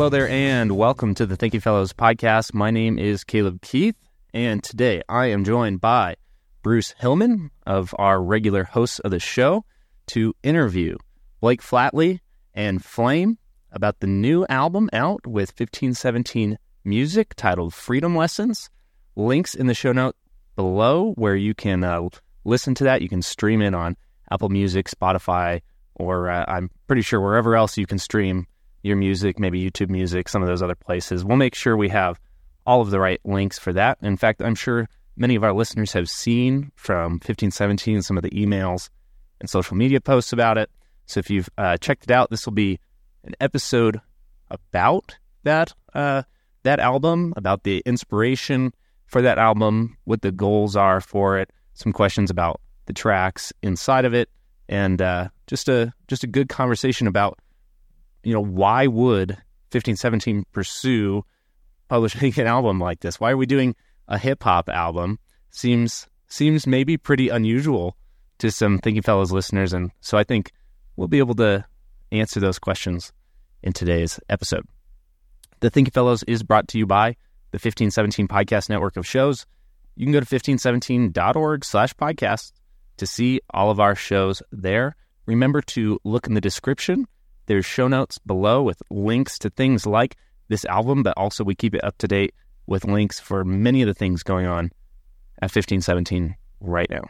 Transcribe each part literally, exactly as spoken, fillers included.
Hello there, and welcome to the Thinking Fellows podcast. My name is Caleb Keith, and today I am joined by Bruce Hillman of our regular hosts of the show to interview Blake Flatley and Flame about the new album out with fifteen seventeen Music titled Freedom Lessons. Links in the show note below where you can uh, listen to that. You can stream it on Apple Music, Spotify, or uh, I'm pretty sure wherever else you can stream your music, maybe YouTube Music, some of those other places. We'll make sure we have all of the right links for that. In fact, I'm sure many of our listeners have seen from fifteen seventeen some of the emails and social media posts about it. So if you've uh, checked it out, this will be an episode about that uh, that album, about the inspiration for that album, what the goals are for it, some questions about the tracks inside of it, and uh, just a just a good conversation about, you know, why would fifteen seventeen pursue publishing an album like this? Why are we doing a hip-hop album? Seems seems maybe pretty unusual to some Thinking Fellows listeners, and so I think we'll be able to answer those questions in today's episode. The Thinking Fellows is brought to you by the fifteen seventeen Podcast Network of shows. You can go to fifteen seventeen dot org slash podcast to see all of our shows there. Remember to look in the description. There's show notes below with links to things like this album, but also we keep it up to date with links for many of the things going on at fifteen seventeen right now.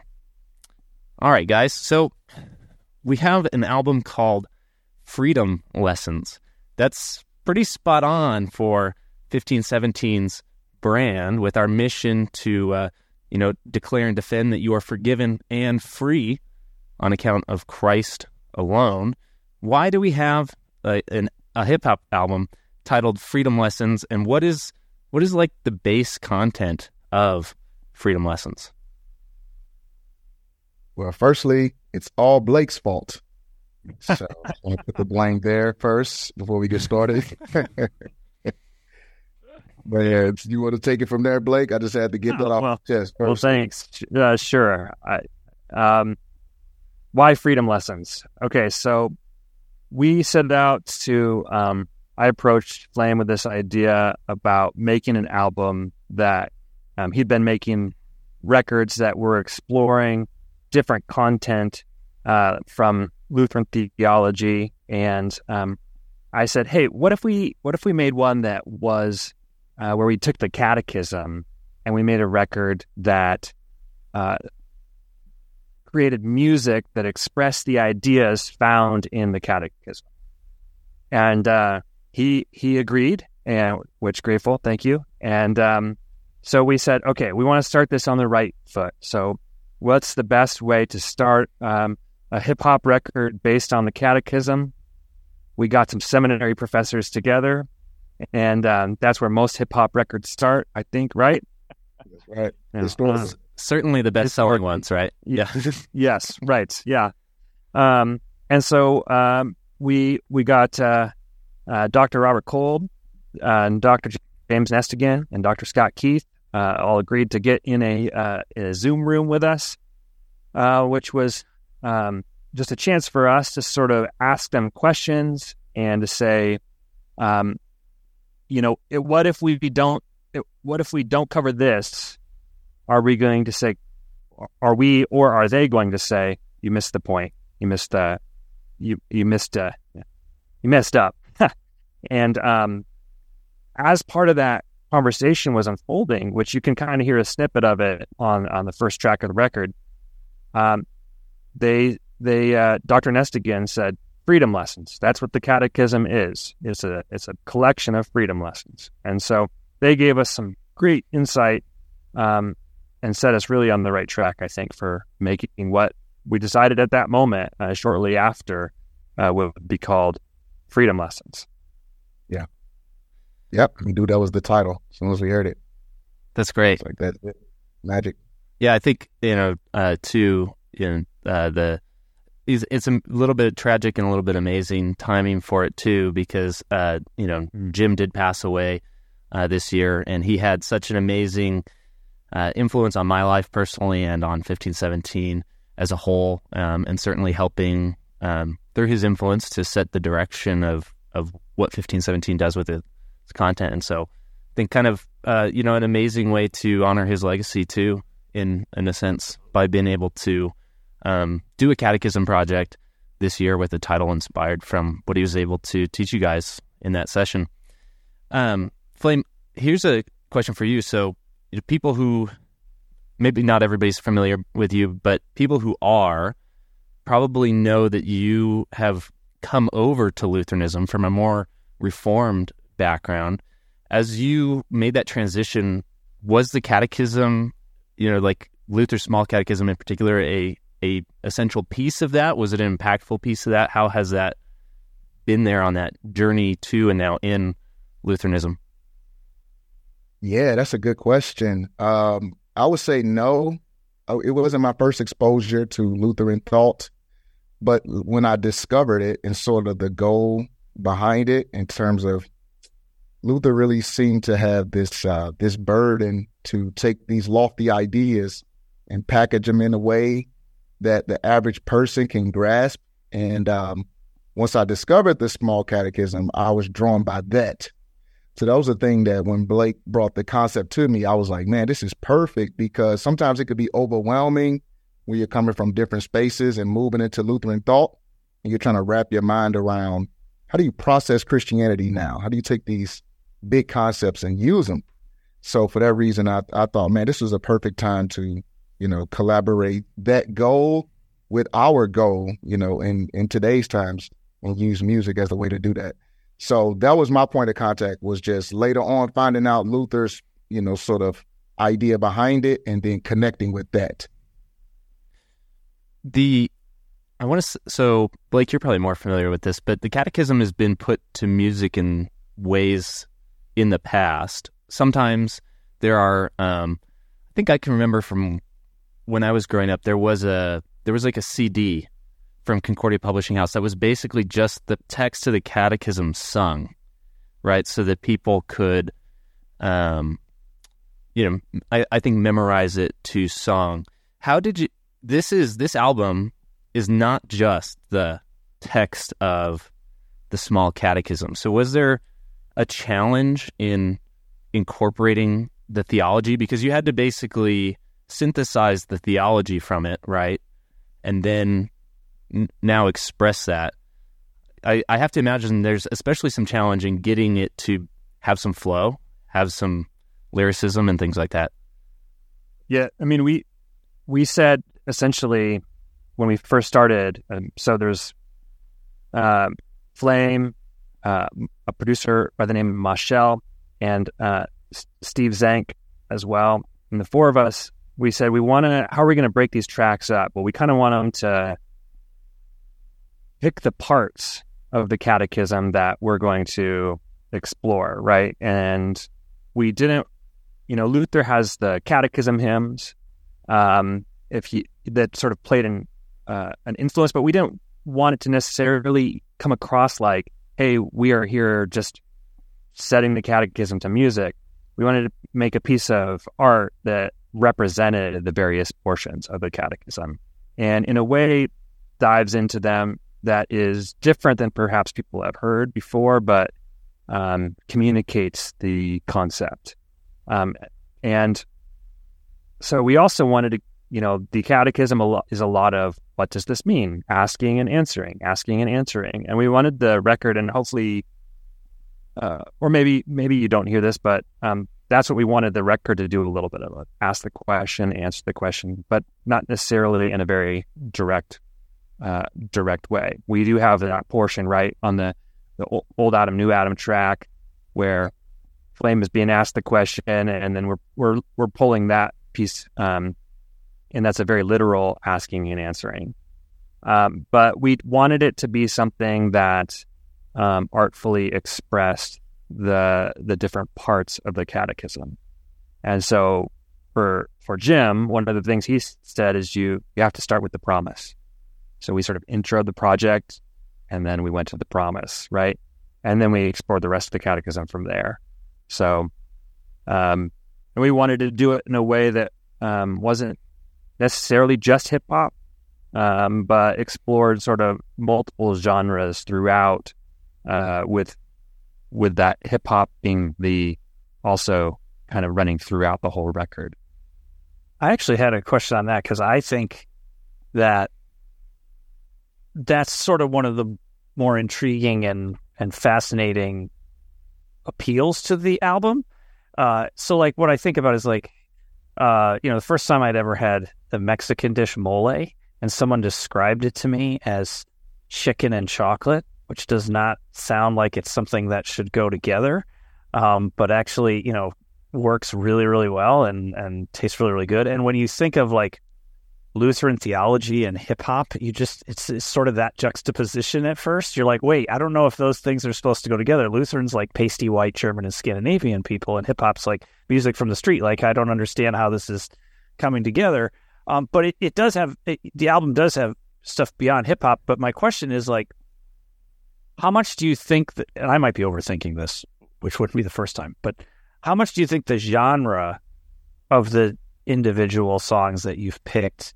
All right, guys. So we have an album called Freedom Lessons. That's pretty spot on for fifteen seventeen's brand, with our mission to, uh, you know, declare and defend that you are forgiven and free on account of Christ alone. Why do we have a, an, a hip-hop album titled Freedom Lessons, and what is what is like the base content of Freedom Lessons? Well, firstly, it's all Blake's fault. So I'll put the blame there first before we get started. But yeah, if you want to take it from there, Blake, I just had to get oh, that off well, the chest first. Well, thanks. Uh, sure. I, um, why Freedom Lessons? Okay, so we set out to, um, I approached Flame with this idea about making an album that um, he'd been making records that were exploring different content uh, from Lutheran theology, and um, I said, "Hey, what if we what if we made one that was uh, where we took the Catechism and we made a record that uh, created music that expressed the ideas found in the Catechism?" And uh, he he agreed, and which grateful, thank you. And um, so we said, "Okay, we want to start this on the right foot. So, what's the best way to start um, a hip-hop record based on the Catechism?" We got some seminary professors together, and um, that's where most hip-hop records start, I think, right? That's right. Yeah. Uh, certainly the best-selling ones, right? Yeah. Yes, right, yeah. Um, and so um, we we got uh, uh, Doctor Robert Kolb, uh, and Doctor James Nestigan, and Doctor Scott Keith uh, all agreed to get in a, uh, in a Zoom room with us, uh, which was um, just a chance for us to sort of ask them questions and to say, um, you know, it, what if we don't? It, what if we don't cover this? Are we going to say, are we, or are they going to say, you missed the point? You missed uh, you you missed uh, you messed up. And um, as part of that conversation was unfolding, which you can kind of hear a snippet of it on on the first track of the record, um, they they uh, Doctor Nestigan said, "Freedom lessons. That's what the Catechism is. It's a it's a collection of freedom lessons." And so they gave us some great insight um, and set us really on the right track, I think, for making what we decided at that moment, uh, shortly after, uh, would be called Freedom Lessons. Yeah. Yep. We knew that was the title as soon as we heard it. That's great. It's like that magic. Yeah, I think, you know, uh, too, you know, uh, the it's, it's a little bit tragic and a little bit amazing timing for it too, because uh, you know, Jim did pass away uh, this year, and he had such an amazing uh, influence on my life personally and on fifteen seventeen as a whole, um, and certainly helping um, through his influence to set the direction of of what fifteen seventeen does with its content. And so I think kind of, uh, you know, an amazing way to honor his legacy too, in, in a sense, by being able to um, do a catechism project this year with a title inspired from what he was able to teach you guys in that session. Um, Flame, here's a question for you. So you know, people who, maybe not everybody's familiar with you, but people who are probably know that you have come over to Lutheranism from a more Reformed background. As you made that transition, was the catechism, you know, like Luther's Small Catechism in particular, a a essential piece of that? Was it an impactful piece of that? How has that been there on that journey to and now in Lutheranism? Yeah, that's a good question. Um, I would say no. It wasn't my first exposure to Lutheran thought, but when I discovered it and sort of the goal behind it in terms of Luther really seemed to have this uh, this burden to take these lofty ideas and package them in a way that the average person can grasp. And um, once I discovered the Small Catechism, I was drawn by that. So that was the thing that when Blake brought the concept to me, I was like, man, this is perfect, because sometimes it could be overwhelming when you're coming from different spaces and moving into Lutheran thought, and you're trying to wrap your mind around how do you process Christianity now? How do you take these big concepts and use them? So for that reason, I, I thought, man, this was a perfect time to, you know, collaborate that goal with our goal, you know, in, in today's times, and use music as a way to do that. So that was my point of contact, was just later on finding out Luther's, you know, sort of idea behind it and then connecting with that. The, I want to, so Blake, you're probably more familiar with this, but the catechism has been put to music in ways in the past. Sometimes there are, um, I think I can remember from when I was growing up, there was a, there was like a C D from Concordia Publishing House that was basically just the text of the catechism sung, right? So that people could, um, you know, I, I think memorize it to song. How did you, this is, this album is not just the text of the Small Catechism. So was there a challenge in incorporating the theology? Because you had to basically synthesize the theology from it, right? And then n- now express that. I, I have to imagine there's especially some challenge in getting it to have some flow, have some lyricism and things like that. Yeah, I mean, we we said essentially when we first started, um, so there's uh, Flame, uh, a producer by the name of Michelle, and uh, S- Steve Zank as well. And the four of us, we said, we want to, how are we going to break these tracks up? Well, we kind of want them to pick the parts of the catechism that we're going to explore, right? And we didn't, you know, Luther has the catechism hymns, um, if you, that sort of played an, uh, an influence, but we didn't want it to necessarily come across like, hey, we are here just setting the catechism to music. We wanted to make a piece of art that represented the various portions of the catechism, and in a way dives into them that is different than perhaps people have heard before, but um, communicates the concept. Um, and so we also wanted to, you know, the catechism a lot, is a lot of, what does this mean? Asking and answering, asking and answering. And we wanted the record, and hopefully, uh, or maybe maybe you don't hear this, but um, that's what we wanted the record to do, a little bit of it. Ask the question, answer the question, but not necessarily in a very direct uh, direct way. We do have that portion, right, on the, the Old Adam, New Adam track where Flame is being asked the question, and then we're we're we're pulling that piece, um, and that's a very literal asking and answering. Um, but we wanted it to be something that um, artfully expressed the the different parts of the catechism. And so for for Jim, one of the things he said is you you have to start with the promise. So we sort of introed the project, and then we went to the promise, right? And then we explored the rest of the catechism from there. So um, and we wanted to do it in a way that um, wasn't necessarily just hip hop, um, but explored sort of multiple genres throughout, uh, with with that hip hop being the also kind of running throughout the whole record. I actually had a question on that because I think that that's sort of one of the more intriguing and, and fascinating appeals to the album. Uh, so like what I think about is like, uh, you know, the first time I'd ever had the Mexican dish mole and someone described it to me as chicken and chocolate, which does not sound like it's something that should go together. Um, but actually, you know, works really, really well and, and tastes really, really good. And when you think of like Lutheran theology and hip hop, you just, it's, it's sort of that juxtaposition at first. You're like, wait, I don't know if those things are supposed to go together. Lutheran's like pasty white German and Scandinavian people, and hip hop's like music from the street. Like, I don't understand how this is coming together. Um, but it, it does have, it, the album does have stuff beyond hip hop. But my question is like, how much do you think that, and I might be overthinking this, which wouldn't be the first time, but how much do you think the genre of the individual songs that you've picked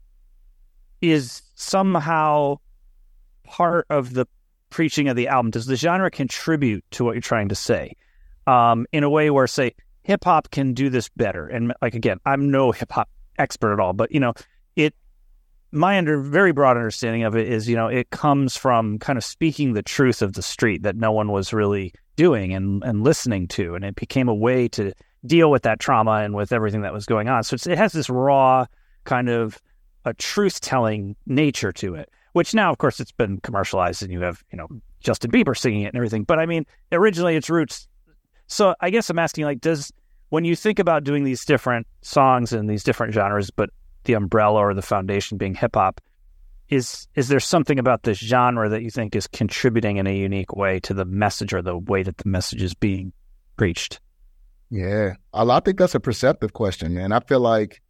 is somehow part of the preaching of the album? Does the genre contribute to what you're trying to say um, in a way where, say, hip hop can do this better? And like, again, I'm no hip hop expert at all, but you know, it, my under very broad understanding of it is, you know, it comes from kind of speaking the truth of the street that no one was really doing and, and listening to. And it became a way to deal with that trauma and with everything that was going on. So it's, it has this raw kind of a truth-telling nature to it, which now, of course, it's been commercialized and you have, you know, Justin Bieber singing it and everything. But I mean, originally its roots. So I guess I'm asking, like, does, when you think about doing these different songs and these different genres, but the umbrella or the foundation being hip hop, is is there something about this genre that you think is contributing in a unique way to the message or the way that the message is being preached? Yeah, I think that's a perceptive question, man. I feel like,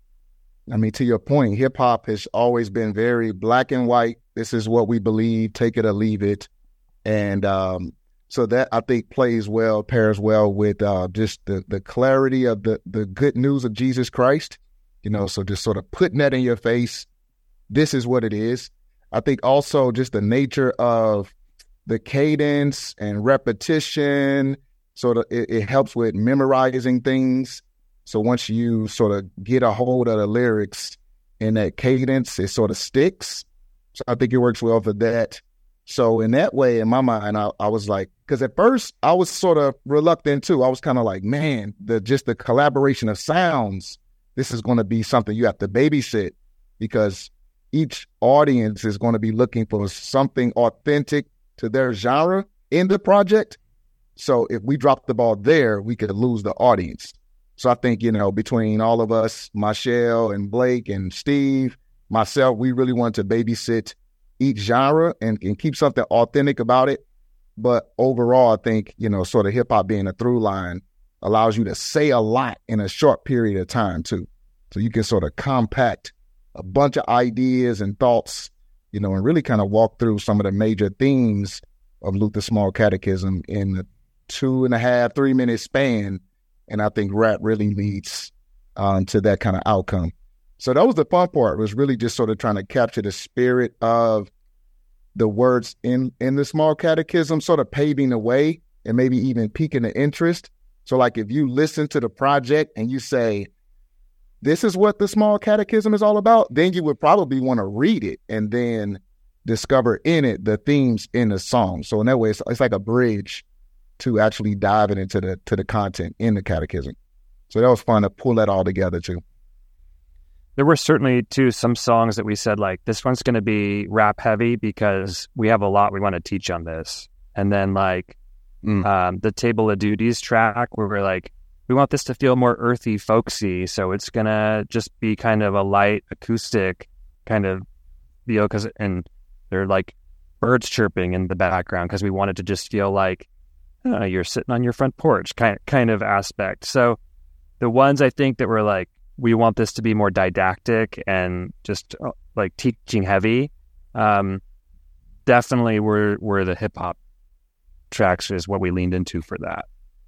I mean, to your point, hip hop has always been very black and white. This is what we believe, take it or leave it. And um, so that I think plays well, pairs well with uh, just the, the clarity of the, the good news of Jesus Christ. You know, so just sort of putting that in your face. This is what it is. I think also just the nature of the cadence and repetition, sort of it, it helps with memorizing things. So once you sort of get a hold of the lyrics in that cadence, it sort of sticks. So I think it works well for that. So in that way, in my mind, I, I was like, because at first I was sort of reluctant too. I was kind of like, man, the just the collaboration of sounds, this is going to be something you have to babysit, because each audience is going to be looking for something authentic to their genre in the project. So if we drop the ball there, we could lose the audience. So I think, you know, between all of us, Michelle and Blake and Steve, myself, we really want to babysit each genre and, and keep something authentic about it. But overall, I think, you know, sort of hip hop being a through line allows you to say a lot in a short period of time too. So you can sort of compact a bunch of ideas and thoughts, you know, and really kind of walk through some of the major themes of Luther Small Catechism in a two and a half, three minute span. And I think rap really leads um, to that kind of outcome. So that was the fun part, was really just sort of trying to capture the spirit of the words in, in the Small Catechism, sort of paving the way and maybe even piquing the interest. So like if you listen to the project and you say, this is what the Small Catechism is all about, then you would probably want to read it and then discover in it the themes in the song. So in that way, it's, it's like a bridge to actually diving into the to the content in the catechism. So that was fun to pull that all together too. There were certainly, too, some songs that we said, like, this one's going to be rap heavy because we have a lot we want to teach on this. And then, like, mm. um, the Table of Duties track, where we're like, we want this to feel more earthy, folksy. So it's going to just be kind of a light acoustic kind of feel, because, and they're like birds chirping in the background because we want it to just feel like uh, you're sitting on your front porch kind, kind of aspect. So the ones I think that were like, we want this to be more didactic and just uh, like teaching heavy, um, definitely were, were the hip hop tracks is what we leaned into for that.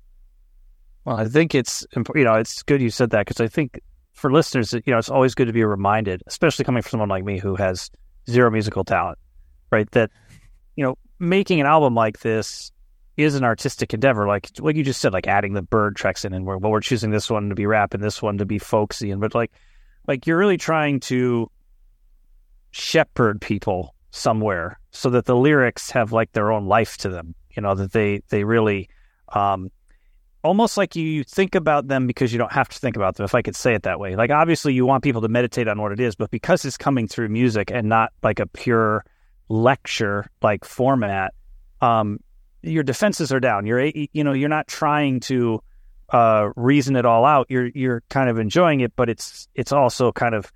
Well, I think it's, you know, it's good you said that, because I think for listeners, you know, it's always good to be reminded, especially coming from someone like me who has zero musical talent, right? That, you know, making an album like this, is an artistic endeavor, like like you just said, like adding the bird tracks in, and we're well, we're choosing this one to be rap and this one to be folksy, and but like like you're really trying to shepherd people somewhere so that the lyrics have like their own life to them, you know, that they they really um almost like you think about them because you don't have to think about them, if I could say it that way. Like obviously you want people to meditate on what it is, but because it's coming through music and not like a pure lecture like format, um your defenses are down. You're you know you're not trying to uh reason it all out. You're you're kind of enjoying it, but it's it's also kind of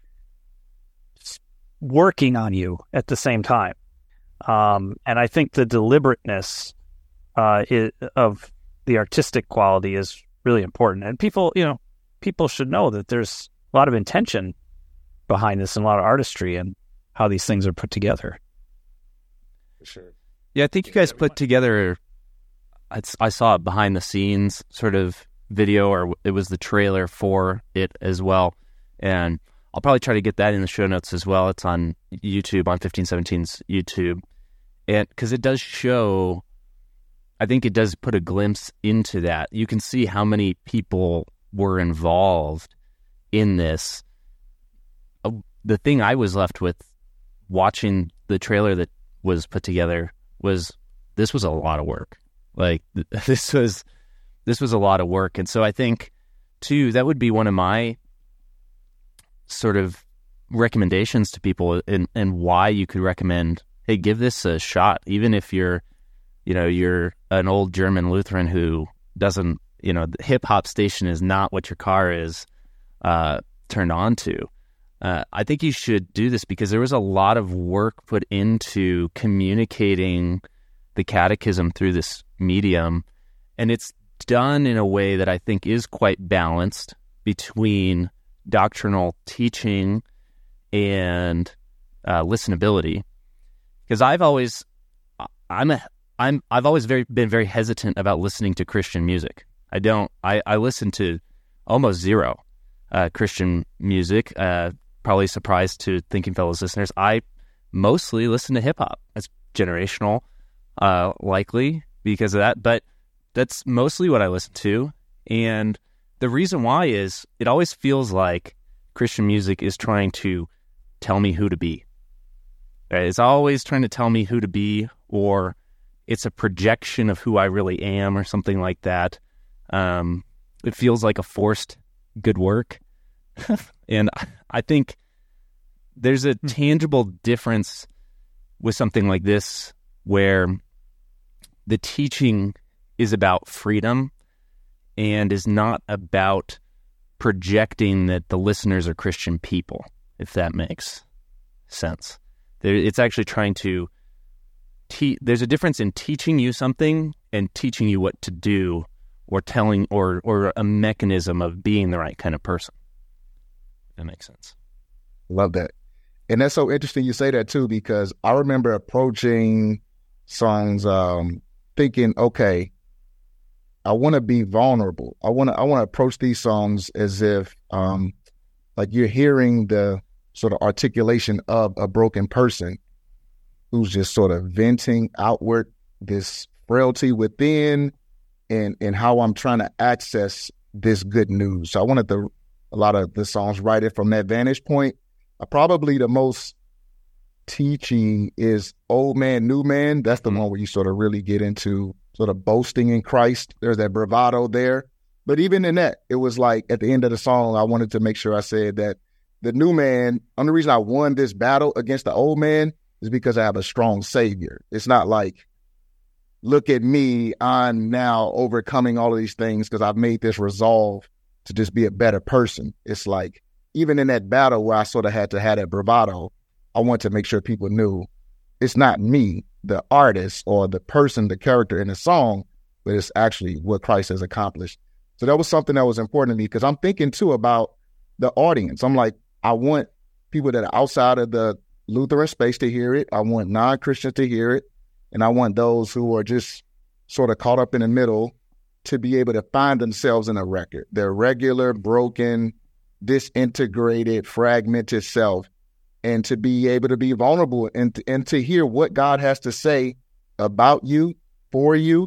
working on you at the same time. Um, and I think the deliberateness uh, is, of the artistic quality is really important. And people, you know, people should know that there's a lot of intention behind this and a lot of artistry and how these things are put together. For sure. Yeah, I think you guys put together, I, I saw it behind the scenes sort of video, or it was the trailer for it as well. And I'll probably try to get that in the show notes as well. It's on YouTube, on fifteen seventeen's YouTube. And because it does show, I think it does put a glimpse into that. You can see how many people were involved in this. Uh, the thing I was left with watching the trailer that was put together was this was a lot of work. Like th- this was this was a lot of work. And so I think, too, that would be one of my sort of recommendations to people, and, and why you could recommend, hey, give this a shot, even if you're, you know, you're an old German Lutheran who doesn't, you know, the hip hop station is not what your car is uh, turned on to. Uh, I think you should do this because there was a lot of work put into communicating the catechism through this medium, and it's done in a way that I think is quite balanced between doctrinal teaching and uh, listenability. Because I've always, I'm a, I'm, I've always very been very hesitant about listening to Christian music. I don't, I, I listen to almost zero uh, Christian music. Uh, probably a surprise to Thinking Fellows listeners. I mostly listen to hip hop. It's generational, uh, likely because of that, but that's mostly what I listen to. And the reason why is it always feels like Christian music is trying to tell me who to be. It's always trying to tell me who to be, or it's a projection of who I really am, or something like that. Um, it feels like a forced good work. And I think there's a tangible difference with something like this, where the teaching is about freedom and is not about projecting that the listeners are Christian people, if that makes sense. There, it's actually trying to te- there's a difference in teaching you something and teaching you what to do, or telling, or or a mechanism of being the right kind of person. That makes sense. Love that. And that's so interesting you say that too, because I remember approaching songs um, thinking, okay, I want to be vulnerable. I want to I want to approach these songs as if um, like you're hearing the sort of articulation of a broken person who's just sort of venting outward this frailty within, and and how I'm trying to access this good news. So I wanted the a lot of the songs write it from that vantage point. Uh, probably the most teaching is Old Man, New Man. That's the mm-hmm. one where you sort of really get into sort of boasting in Christ. There's that bravado there. But even in that, it was like at the end of the song, I wanted to make sure I said that the new man, only reason I won this battle against the old man is because I have a strong savior. It's not like, look at me, I'm now overcoming all of these things because I've made this resolve to just be a better person. It's like, even in that battle where I sort of had to have that bravado, I want to make sure people knew it's not me, the artist or the person, the character in the song, but it's actually what Christ has accomplished. So that was something that was important to me, because I'm thinking too about the audience. I'm like, I want people that are outside of the Lutheran space to hear it. I want non-Christians to hear it. And I want those who are just sort of caught up in the middle to be able to find themselves in a record, their regular, broken, disintegrated, fragmented self, and to be able to be vulnerable and, and to hear what God has to say about you, for you,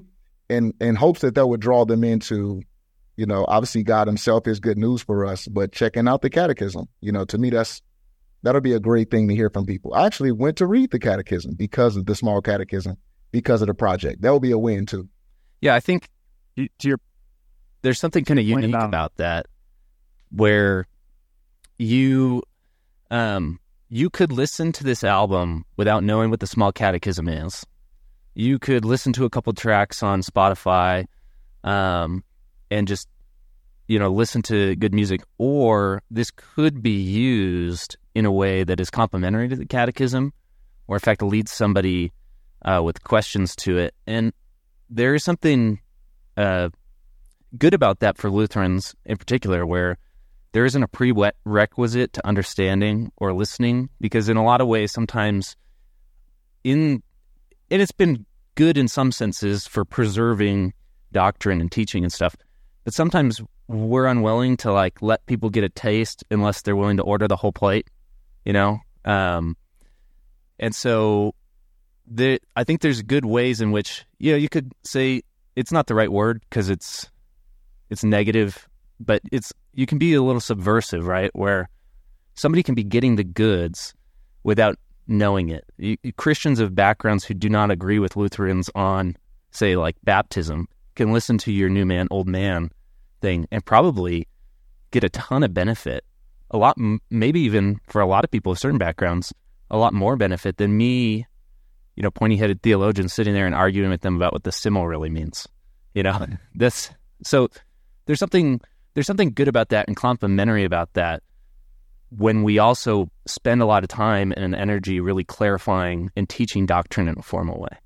in, in hopes that that would draw them into, you know, obviously God himself is good news for us, but checking out the catechism, you know, to me, that's, that'll be a great thing to hear from people. I actually went to read the catechism because of the small catechism, because of the project. That would be a win too. Yeah, I think to your there's something kind of unique about, about that, where you um, you could listen to this album without knowing what the small catechism is. You could listen to a couple tracks on Spotify um, and just, you know, listen to good music, or this could be used in a way that is complementary to the catechism, or in fact leads somebody uh, with questions to it. And there is something uh, good about that for Lutherans in particular, where there isn't a prerequisite to understanding or listening, because in a lot of ways, sometimes in, and it's been good in some senses for preserving doctrine and teaching and stuff, but sometimes we're unwilling to like let people get a taste unless they're willing to order the whole plate, you know? Um, and so the, I think there's good ways in which, you know, you could say it's not the right word because it's, it's negative, but it's, you can be a little subversive, right? Where somebody can be getting the goods without knowing it. You, Christians of backgrounds who do not agree with Lutherans on, say, like baptism, can listen to your new man, old man thing and probably get a ton of benefit. A lot, maybe even for a lot of people of certain backgrounds, a lot more benefit than me, you know, pointy-headed theologian sitting there and arguing with them about what the simile really means. You know, this. So there's something there's something good about that and complementary about that when we also spend a lot of time and energy really clarifying and teaching doctrine in a formal way.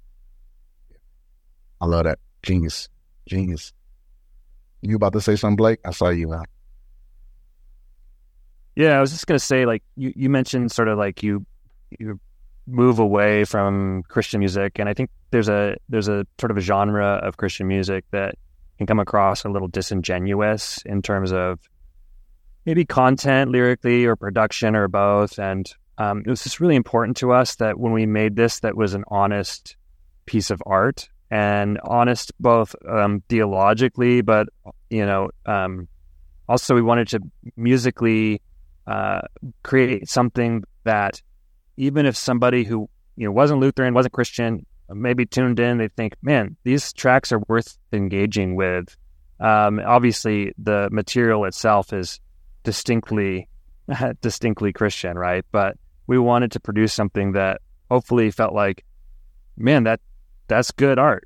I love that. Genius. Genius. You about to say something, Blake? I saw you out. Yeah, I was just going to say, like, you, you mentioned sort of like you you move away from Christian music, and I think there's a there's a sort of a genre of Christian music that can come across a little disingenuous in terms of maybe content lyrically or production or both. And um, it was just really important to us that when we made this, that was an honest piece of art, and honest both um, theologically, but, you know, um, also we wanted to musically uh, create something that even if somebody who, you know, wasn't Lutheran, wasn't Christian, maybe tuned in, they think, man, these tracks are worth engaging with. Um, obviously, the material itself is distinctly, distinctly Christian, right? But we wanted to produce something that hopefully felt like, man, that that's good art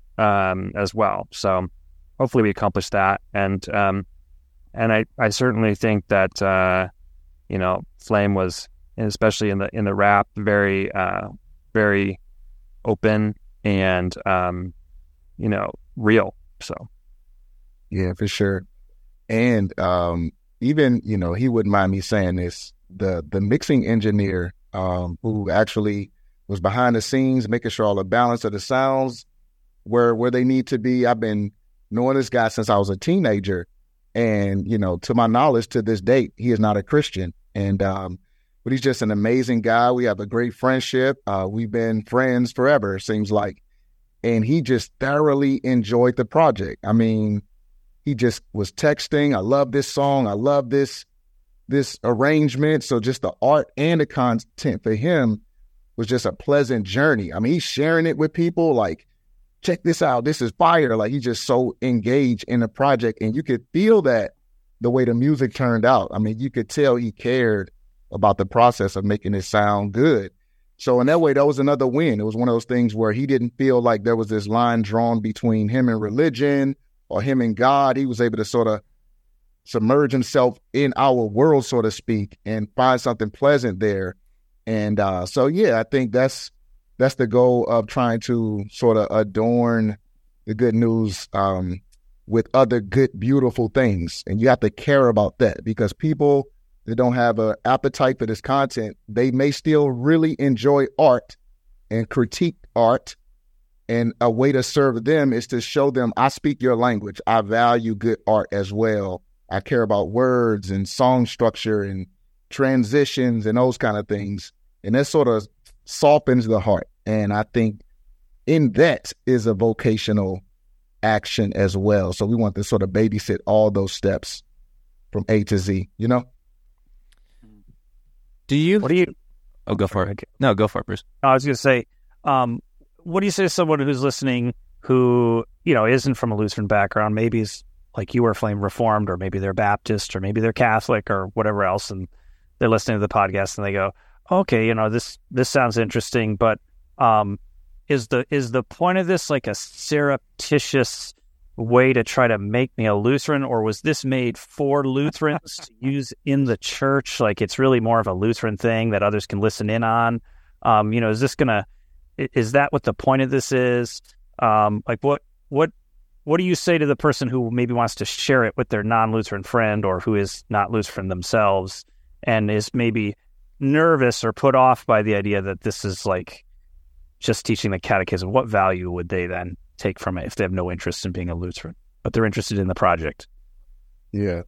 um, as well. So hopefully we accomplished that, and um, and I, I certainly think that uh, you know, Flame was, especially in the in the rap, very uh, very open and um, you know, real. So yeah, for sure. And um, even, you know, he wouldn't mind me saying this, the the mixing engineer um, who actually was behind the scenes, making sure all the balance of the sounds were where they need to be. I've been knowing this guy since I was a teenager. And, you know, to my knowledge, to this date, he is not a Christian. And um, but he's just an amazing guy. We have a great friendship. Uh, we've been friends forever, it seems like. And he just thoroughly enjoyed the project. I mean, he just was texting, I love this song. I love this, this arrangement. So just the art and the content for him was just a pleasant journey. I mean, he's sharing it with people like, check this out. This is fire. Like, he's just so engaged in the project. And you could feel that the way the music turned out. I mean, you could tell he cared about the process of making it sound good. So in that way, that was another win. It was one of those things where he didn't feel like there was this line drawn between him and religion or him and God. He was able to sort of submerge himself in our world, so to speak, and find something pleasant there. And uh, so, yeah, I think that's that's the goal of trying to sort of adorn the good news um, with other good, beautiful things. And you have to care about that, because people that don't have an appetite for this content, they may still really enjoy art and critique art. And a way to serve them is to show them, I speak your language. I value good art as well. I care about words and song structure and transitions and those kind of things. And that sort of softens the heart. And I think in that is a vocational action as well. So we want to sort of babysit all those steps from A to Z, you know? Do you? What do you? Oh, go for it. No, go for it, Bruce. I was going to say, um, what do you say to someone who's listening who, you know, isn't from a Lutheran background? Maybe is like you are Flame Reformed, or maybe they're Baptist, or maybe they're Catholic, or whatever else, and they're listening to the podcast and they go, okay, you know, this this sounds interesting, but um, is the is the point of this like a surreptitious way to try to make me a Lutheran, or was this made for Lutherans to use in the church? Like it's really more of a Lutheran thing that others can listen in on. Um, you know, is this gonna? Is that what the point of this is? Um, like what what what do you say to the person who maybe wants to share it with their non-Lutheran friend, or who is not Lutheran themselves and is maybe nervous or put off by the idea that this is like just teaching the catechism? What value would they then take from it if they have no interest in being a Lutheran, but they're interested in the project? Yeah.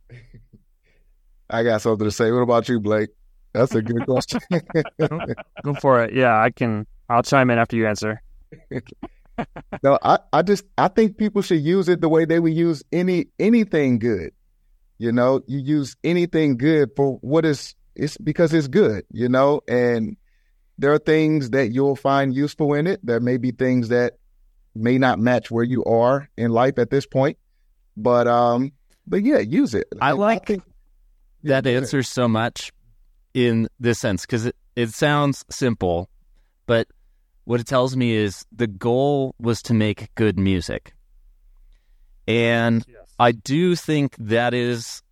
I got something to say. What about you, Blake? That's a good question. Go for it. Yeah, I can. I'll chime in after you answer. No, I, I just I think people should use it the way they would use any anything good. You know, you use anything good for what is it's because it's good, you know, and there are things that you'll find useful in it. There may be things that may not match where you are in life at this point, but um, but yeah, use it. I like I think, that answer so much in this sense, because it, it sounds simple, but what it tells me is the goal was to make good music. And yes. I do think that is,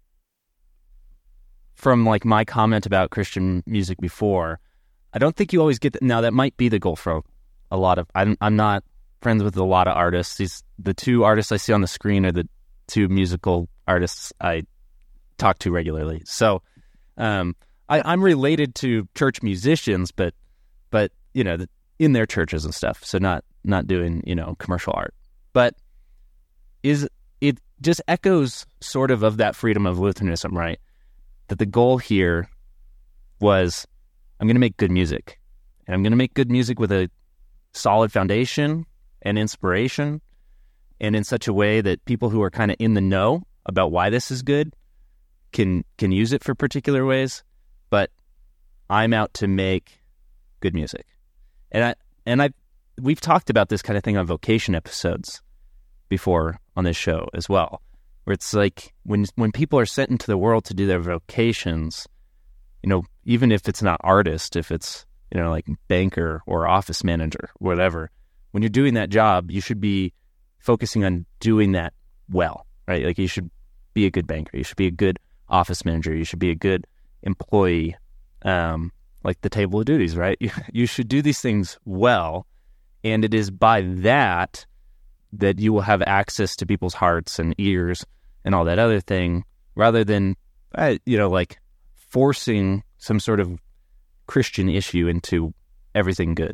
from like my comment about Christian music before, I don't think you always get that. Now that might be the goal for a lot of, I'm, I'm not friends with a lot of artists. These, the two artists I see on the screen are the two musical artists I talk to regularly. So um, I, I'm related to church musicians, but, but you know, the, in their churches and stuff. So not, not doing, you know, commercial art, but is it just echoes sort of of that freedom of Lutheranism, right? That the goal here was, I'm going to make good music, and I'm going to make good music with a solid foundation and inspiration, and in such a way that people who are kind of in the know about why this is good can, can use it for particular ways. But I'm out to make good music. And I and I we've talked about this kind of thing on vocation episodes before on this show as well, where it's like when when people are sent into the world to do their vocations, you know, even if it's not artist, if it's, you know, like banker or office manager, whatever, when you're doing that job, you should be focusing on doing that well, right? Like you should be a good banker, you should be a good office manager, you should be a good employee. Um, like the table of duties, right? You, you should do these things well, and it is by that that you will have access to people's hearts and ears and all that other thing, rather than, uh, you know, like forcing some sort of Christian issue into everything good.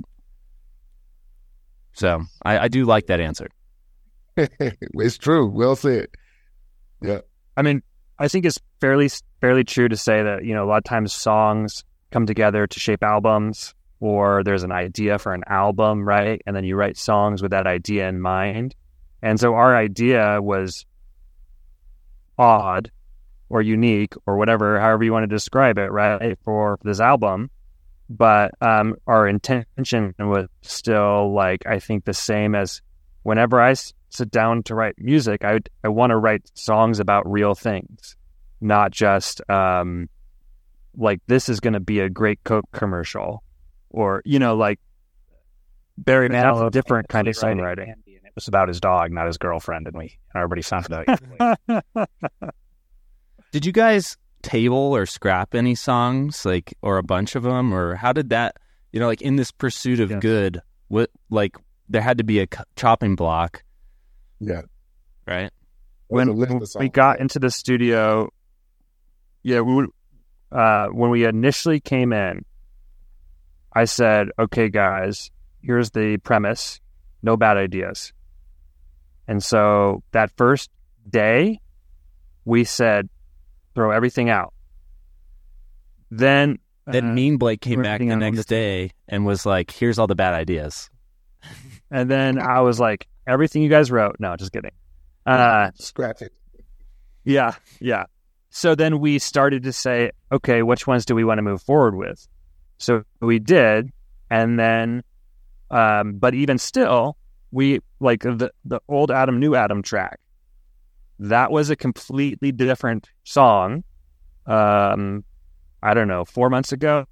So I, I do like that answer. It's true. Well said. Yeah. I mean, I think it's fairly fairly true to say that, you know, a lot of times songs come together to shape albums, or there's an idea for an album, right? And then you write songs with that idea in mind. And so our idea was odd or unique or whatever, however you want to describe it, right, for this album. But um, our intention was still, like, I think the same as whenever I s- sit down to write music, I, I want to write songs about real things, not just... Um, like, this is going to be a great Coke commercial, or, you know, like Barry Manilow, different kind of songwriting. And it was about his dog, not his girlfriend, and we and everybody sounded like. Did you guys table or scrap any songs, like, or a bunch of them, or how did that, you know, like in this pursuit of yes. good, what, like there had to be a chopping block. Yeah. Right. When we got into the studio, yeah, we would. Uh, when we initially came in, I said, okay, guys, here's the premise, no bad ideas. And so that first day, we said, throw everything out. Then... Then uh, Mean Blake came back the next the day and was like, here's all the bad ideas. And then I was like, everything you guys wrote. No, just kidding. Uh, Scratch it. Yeah, yeah. So then we started to say, okay, which ones do we want to move forward with? So we did. And then, um, but even still, we like the, the old Adam, new Adam track. That was a completely different song. Um, I don't know, four months ago,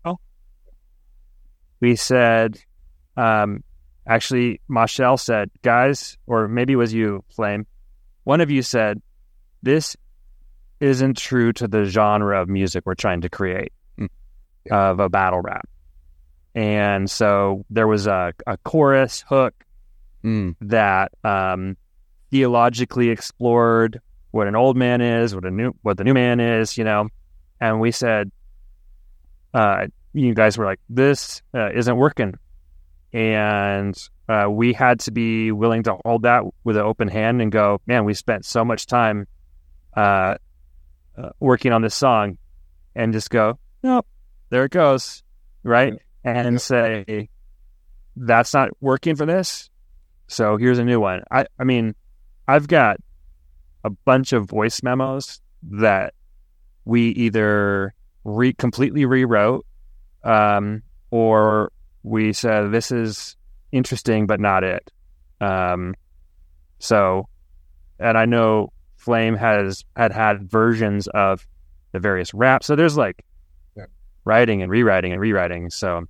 we said, um, actually, Michelle said, guys, or maybe it was you, Flame, one of you said, this isn't true to the genre of music we're trying to create, mm. of a battle rap. And so there was a, a chorus hook mm. that um, theologically explored what an old man is, what a new, what the new man is, you know. And we said, uh, you guys were like, this uh, isn't working. And uh, we had to be willing to hold that with an open hand and go, man, we spent so much time uh, uh, working on this song, and just go, nope, there it goes, right? And say, that's not working for this, so here's a new one. I, I mean, I've got a bunch of voice memos that we either re- completely rewrote, um, or we said, this is interesting, but not it. Um, so, and I know Flame has had had versions of the various raps. So there's like yeah. writing and rewriting and rewriting. So.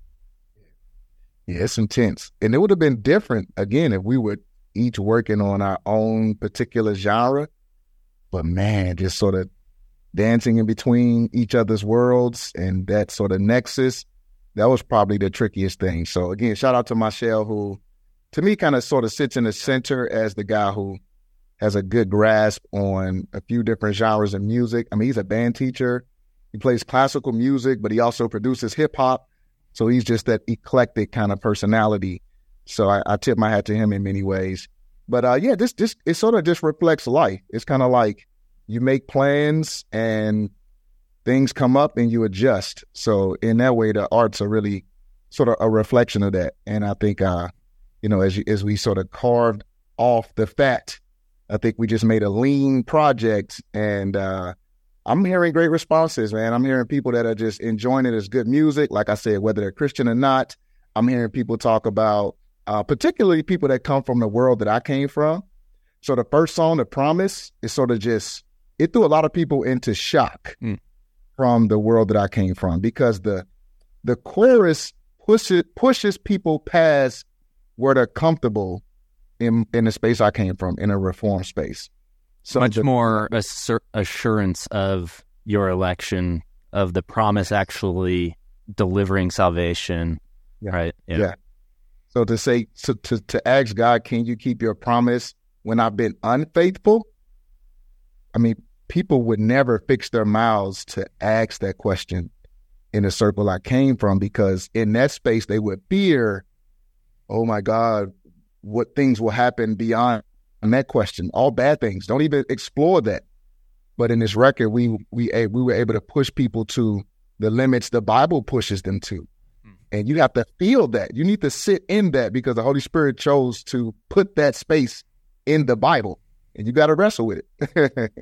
Yeah, it's intense. And it would have been different, again, if we were each working on our own particular genre. But man, just sort of dancing in between each other's worlds and that sort of nexus, that was probably the trickiest thing. So again, shout out to Michelle, who to me kind of sort of sits in the center as the guy who has a good grasp on a few different genres of music. I mean, he's a band teacher. He plays classical music, but he also produces hip hop. So he's just that eclectic kind of personality. So I, I tip my hat to him in many ways. But uh, yeah, this this it sort of just reflects life. It's kind of like you make plans and things come up and you adjust. So in that way, the arts are really sort of a reflection of that. And I think, uh, you know, as you, as we sort of carved off the fat, I think we just made a lean project. And uh, I'm hearing great responses, man. I'm hearing people that are just enjoying it as good music. Like I said, whether they're Christian or not, I'm hearing people talk about, uh, particularly people that come from the world that I came from. So the first song, The Promise, is sort of just, it threw a lot of people into shock mm. from the world that I came from, because the the chorus pushes pushes people past where they're comfortable in in the space I came from, in a reform space. So much the, more assur- assurance of your election, of the promise actually delivering salvation, yeah, right? Yeah. yeah. So to say, to, to to ask God, can you keep your promise when I've been unfaithful? I mean, people would never fix their mouths to ask that question in the circle I came from, because in that space they would fear, oh my God, what things will happen beyond that question. All bad things. Don't even explore that. But in this record, we we we were able to push people to the limits the Bible pushes them to. And you have to feel that. You need to sit in that, because the Holy Spirit chose to put that space in the Bible, and you got to wrestle with it.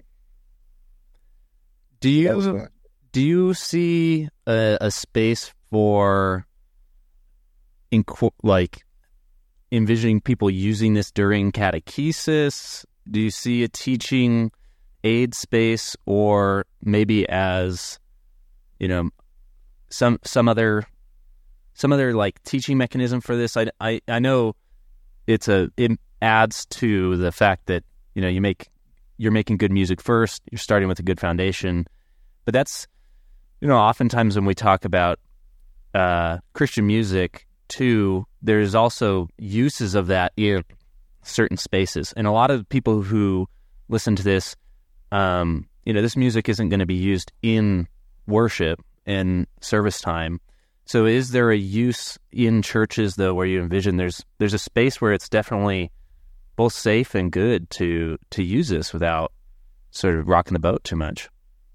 Do you do you see a, a space for inc- like envisioning people using this during catechesis? Do you see a teaching aid space, or maybe as, you know, some some other some other like teaching mechanism for this? I, I, I know it's a it adds to the fact that, you know, you make you're making good music first. You're starting with a good foundation. But that's, you know, oftentimes when we talk about uh, Christian music, too, there's also uses of that in certain spaces. And a lot of people who listen to this, um, you know, this music isn't going to be used in worship and service time. So is there a use in churches, though, where you envision there's there's a space where it's definitely both safe and good to to use this without sort of rocking the boat too much?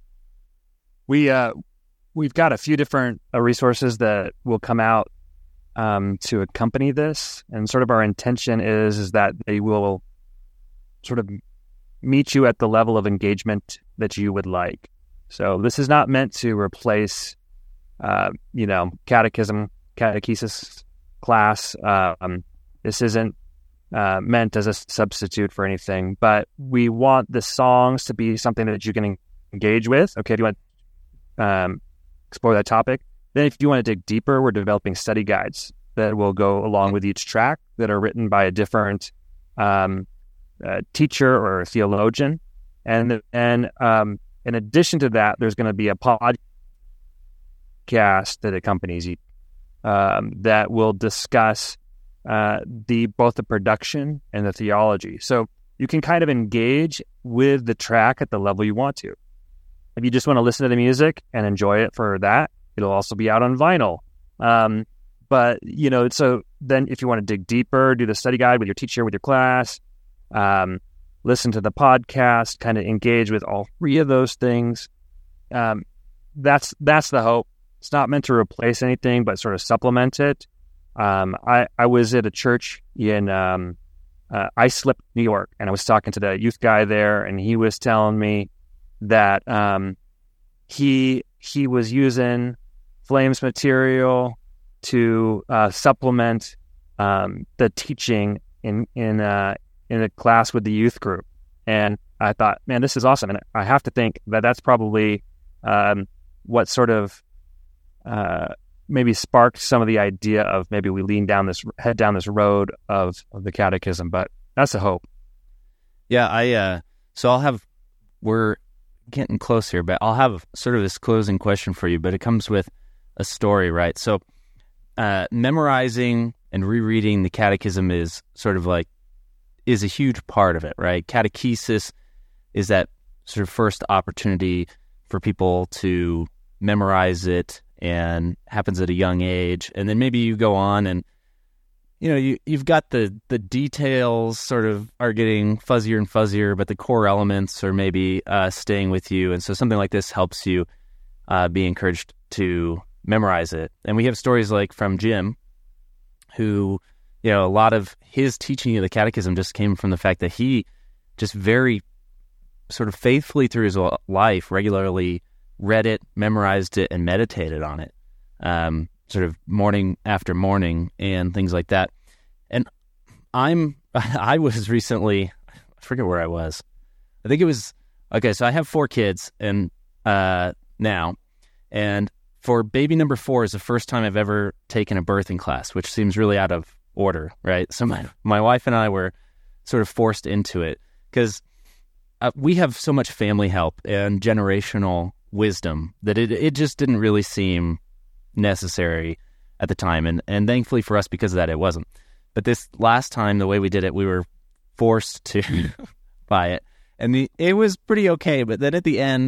We uh, we've got a few different uh, resources that will come out um, to accompany this, and sort of our intention is is that they will sort of meet you at the level of engagement that you would like. So this is not meant to replace, uh, you know, catechism, catechesis class. Uh, um, this isn't uh, meant as a substitute for anything, but we want the songs to be something that you can engage with. Okay, do you want to um, explore that topic? Then if you want to dig deeper, we're developing study guides that will go along with each track that are written by a different um, uh, teacher or a theologian. And, and um, in addition to that, there's going to be a podcast that accompanies you um, that will discuss uh, the both the production and the theology. So you can kind of engage with the track at the level you want to. If you just want to listen to the music and enjoy it for that, it'll also be out on vinyl. Um, but, you know, so then if you want to dig deeper, do the study guide with your teacher, with your class, um, listen to the podcast, kind of engage with all three of those things. Um, that's that's the hope. It's not meant to replace anything, but sort of supplement it. Um, I, I was at a church in um, uh, Islip, New York, and I was talking to the youth guy there, and he was telling me that um, he he was using Flames material to uh, supplement um, the teaching in in uh, in a class with the youth group. And I thought, man, this is awesome. And I have to think that that's probably um, what sort of uh, maybe sparked some of the idea of maybe we lean down this, head down this road of, of the catechism. But that's a hope. Yeah, I, uh, so I'll have, we're getting close here, but I'll have sort of this closing question for you, but it comes with a story, right? So uh, memorizing and rereading the catechism is sort of like, is a huge part of it, right? Catechesis is that sort of first opportunity for people to memorize it, and happens at a young age. And then maybe you go on and, you know, you, you've got the, the details sort of are getting fuzzier and fuzzier, but the core elements are maybe uh, staying with you. And so something like this helps you uh, be encouraged to memorize it. And we have stories like from Jim, who, you know, a lot of his teaching of the catechism just came from the fact that he just very sort of faithfully through his life regularly read it, memorized it, and meditated on it, um, sort of morning after morning and things like that. And I'm, I was recently, I forget where I was. I think it was, okay, so I have four kids and uh, now, and for baby number four is the first time I've ever taken a birthing class, which seems really out of order, right? So my, my wife and I were sort of forced into it because uh, we have so much family help and generational wisdom that it it just didn't really seem necessary at the time. And, and thankfully for us, because of that, it wasn't. But this last time, the way we did it, we were forced to by it. And the it was pretty okay. But then at the end,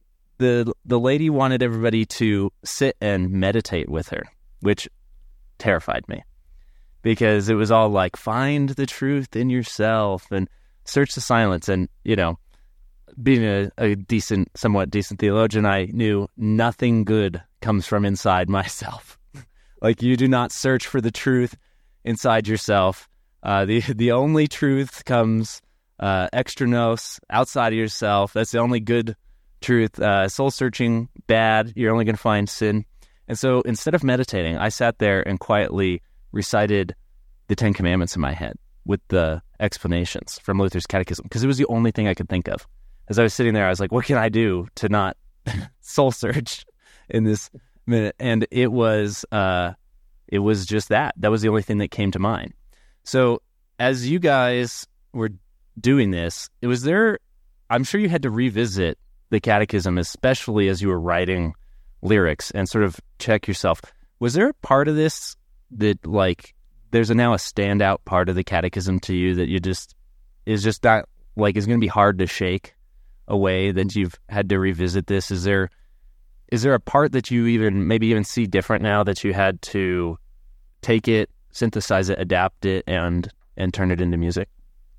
the the lady wanted everybody to sit and meditate with her, which terrified me. Because it was all like, find the truth in yourself and search the silence. And, you know, being a, a decent, somewhat decent theologian, I knew nothing good comes from inside myself. Like, you do not search for the truth inside yourself. Uh, the the only truth comes uh, extranos, outside of yourself. That's the only good truth. Uh, soul searching, bad. You're only going to find sin. And so instead of meditating, I sat there and quietly recited the Ten Commandments in my head with the explanations from Luther's Catechism, because it was the only thing I could think of. As I was sitting there, I was like, what can I do to not soul search in this minute? And it was uh, it was just that. That was the only thing that came to mind. So as you guys were doing this, it was there, I'm sure you had to revisit the Catechism, especially as you were writing lyrics, and sort of check yourself. Was there a part of this that, like, there's a, now a standout part of the Catechism to you that you just, is just not, like, is going to be hard to shake away, that you've had to revisit this? Is there, is there a part that you even, maybe even see different now, that you had to take it, synthesize it, adapt it, and, and turn it into music?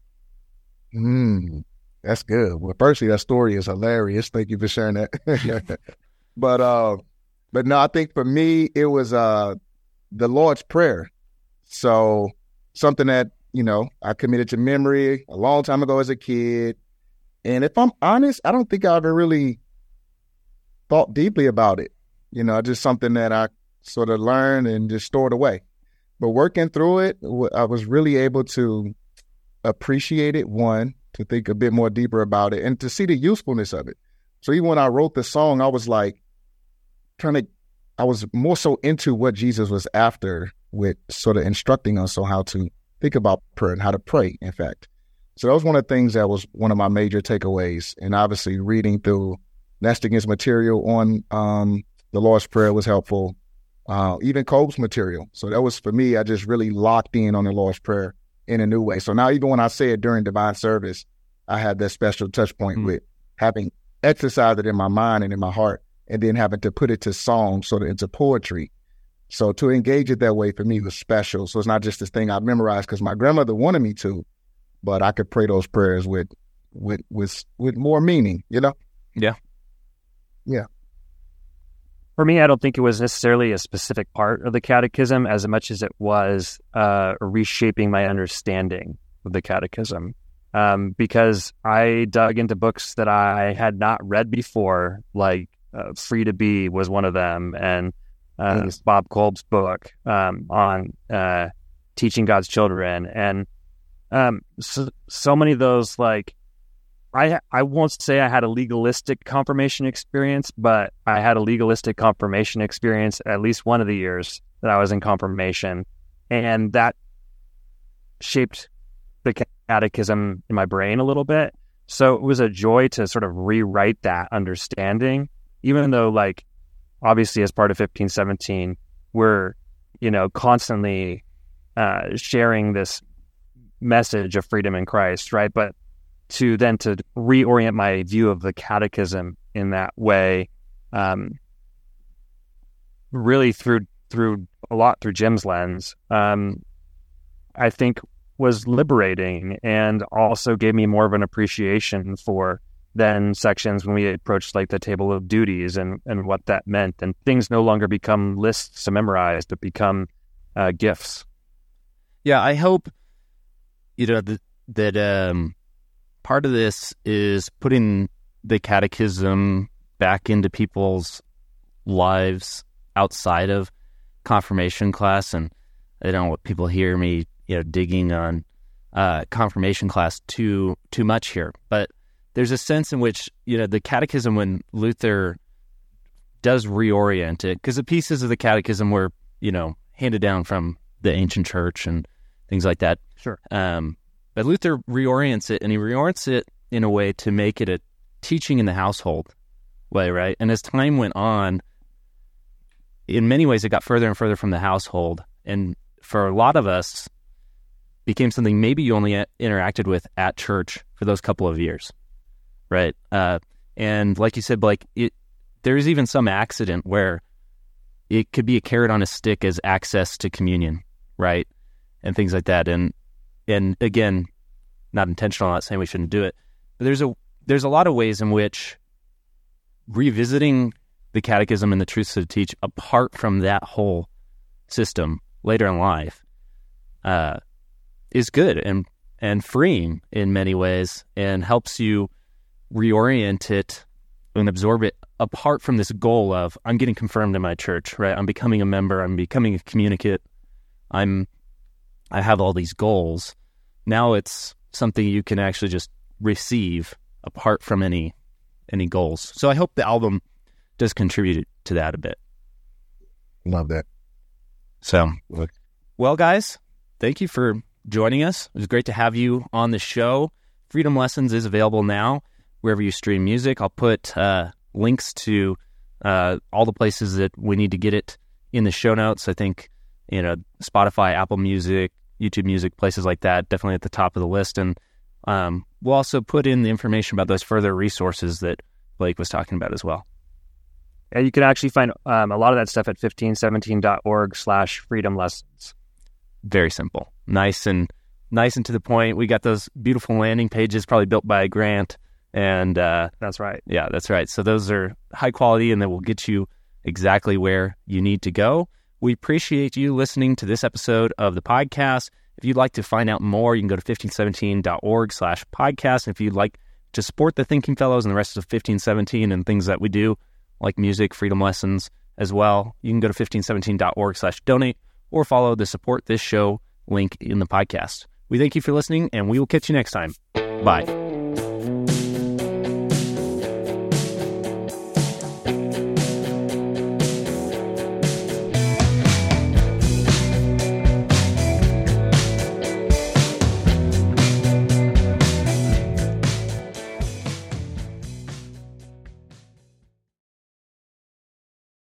Mm, that's good. Well, firstly, that story is hilarious. Thank you for sharing that. but, uh, but no, I think for me, it was, uh, the Lord's Prayer. So something that, you know, I committed to memory a long time ago as a kid. And if I'm honest, I don't think I ever really thought deeply about it. You know, just something that I sort of learned and just stored away. But working through it, I was really able to appreciate it, one, to think a bit more deeper about it, and to see the usefulness of it. So even when I wrote the song, I was like trying to, I was more so into what Jesus was after with sort of instructing us on how to think about prayer and how to pray, in fact. So that was one of the things that was one of my major takeaways. And obviously reading through Nestigan's material on um, the Lord's Prayer was helpful. Uh, even Kolb's material. So that was, for me, I just really locked in on the Lord's Prayer in a new way. So now even when I say it during divine service, I had that special touch point mm-hmm. with having exercised it in my mind and in my heart, and then having to put it to song, sort of into poetry. So to engage it that way for me was special. So it's not just this thing I memorized because my grandmother wanted me to, but I could pray those prayers with, with, with, with more meaning, you know? Yeah. Yeah. For me, I don't think it was necessarily a specific part of the catechism as much as it was uh, reshaping my understanding of the catechism. Um, because I dug into books that I had not read before, like uh, Free to Be was one of them, and uh, yes. Bob Kolb's book um, on uh, teaching God's children. And um, so, so many of those, like, I I won't say I had a legalistic confirmation experience, but I had a legalistic confirmation experience at least one of the years that I was in confirmation. And that shaped the catechism in my brain a little bit. So it was a joy to sort of rewrite that understanding, even though, like, obviously as part of fifteen seventeen, we're, you know, constantly uh, sharing this message of freedom in Christ, right? But to then to reorient my view of the catechism in that way, um, really through through a lot through Jim's lens, um, I think was liberating, and also gave me more of an appreciation for then sections when we approached like the table of duties and, and what that meant, and things no longer become lists to memorize, but become uh, gifts. Yeah, I hope, you know, that, that um, part of this is putting the catechism back into people's lives outside of confirmation class. And I don't want people hear me, you know, digging on uh, confirmation class too too much here. But there's a sense in which, you know, the catechism, when Luther does reorient it, because the pieces of the catechism were, you know, handed down from the ancient church and things like that. Sure. Um, but Luther reorients it, and he reorients it in a way to make it a teaching in the household way, right? And as time went on, in many ways, it got further and further from the household. And for a lot of us, became something maybe you only a- interacted with at church for those couple of years, right? Uh, and like you said, like it, there's even some accident where it could be a carrot on a stick as access to communion, right? And things like that. And and again, not intentional, I'm not saying we shouldn't do it, but there's a there's a lot of ways in which revisiting the catechism and the truths that it teach apart from that whole system later in life uh, is good and and freeing in many ways, and helps you reorient it and absorb it apart from this goal of, I'm getting confirmed in my church, right? I'm becoming a member, I'm becoming a communicant, I'm I have all these goals. Now it's something you can actually just receive apart from any any goals. So I hope the album does contribute to that a bit. Love that. So, well, guys, thank you for joining us. It was great to have you on the show. Freedom Lessons is available now wherever you stream music. I'll put uh, links to uh, all the places that we need to get it in the show notes. I think, you know, Spotify, Apple Music, YouTube Music, places like that, definitely at the top of the list. And um, we'll also put in the information about those further resources that Blake was talking about as well. And you can actually find um, a lot of that stuff at fifteen seventeen dot org slash freedom lessons. Very simple. Nice and nice and to the point. We got those beautiful landing pages, probably built by Grant. And uh, that's right. Yeah, that's right. So those are high quality, and they will get you exactly where you need to go. We appreciate you listening to this episode of the podcast. If you'd like to find out more, you can go to fifteen seventeen dot org slash podcast. And if you'd like to support the Thinking Fellows and the rest of fifteen seventeen and things that we do, like music, freedom lessons as well, you can go to fifteen seventeen dot org slash donate or follow the support this show link in the podcast. We thank you for listening, and we will catch you next time. Bye.